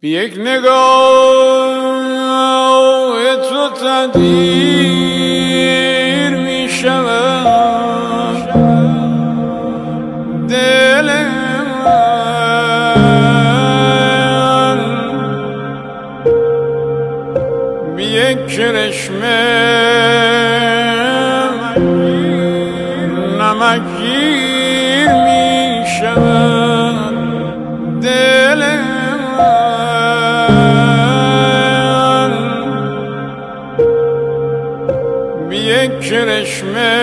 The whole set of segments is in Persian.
بی یک نگاه تو تدبیر می شود دل من، بی یک کرشمه نمکگیر می شود دل من، بی یک کرشمه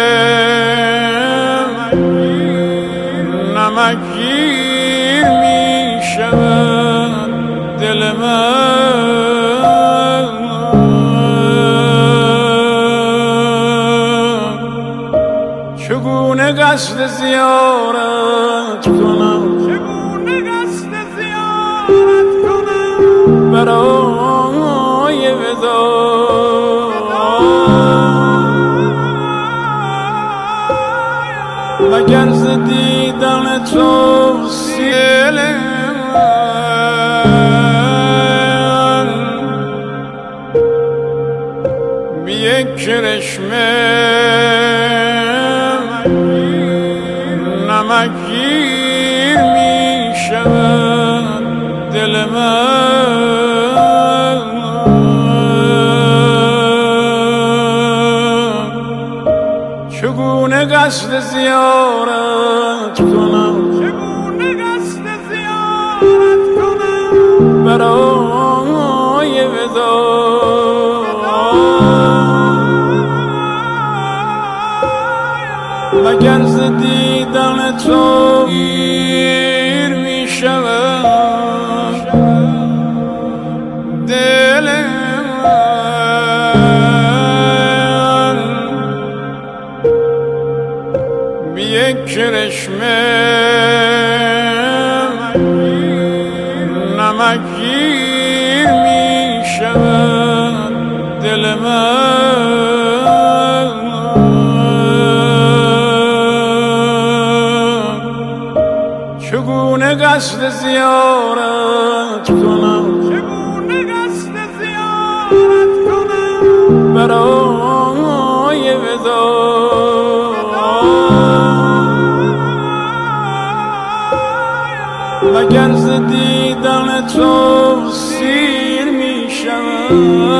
نمکگیر می شود دل من. چگونه قصد زیارت کنم، برای ودا مگر ز دیدن تو دل من، بی یک کرشمه نمکگیر می شود دل من. چگونه قصد زیارت کنم، برای ودا مگر ز دیدن تو گیر می شود دل من، بی یک کرشمه نمکگیر می شود دل من. چگونه قصد زیارت کنم، برای ودا مگر ز دیدن تو سیر می شود